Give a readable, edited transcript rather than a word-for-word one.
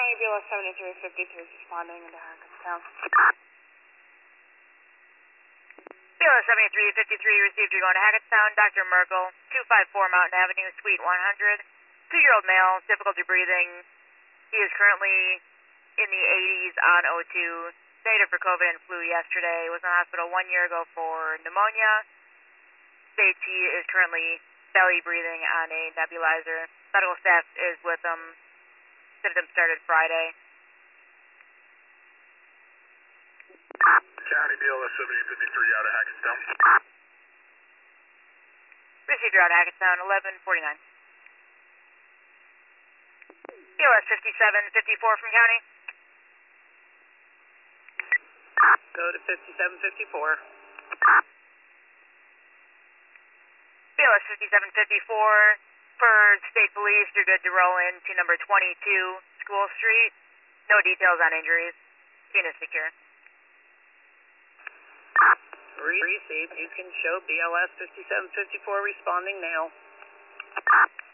County BLS 7353 responding into Hackettstown. BLS 7353 received, you're going to Hackettstown. Dr. Merkel, 254 Mountain Avenue, Suite 100. 2-year-old male, difficulty breathing. He is currently in the 80s on O2. Negative for COVID and flu yesterday. Was in the hospital 1 year ago for pneumonia. States he is currently belly breathing on a nebulizer. Medical staff is with him. Symptoms started Friday. County BLS 7053 out of Hackettstown. Received, you're out of Hackettstown, 1149. BLS 5754 from County. Go to 5754. BLS 5754 for State Police, you're good to roll in to number 22 School Street. No details on injuries. Scene is secure. Received. You can show BLS 5754 responding now.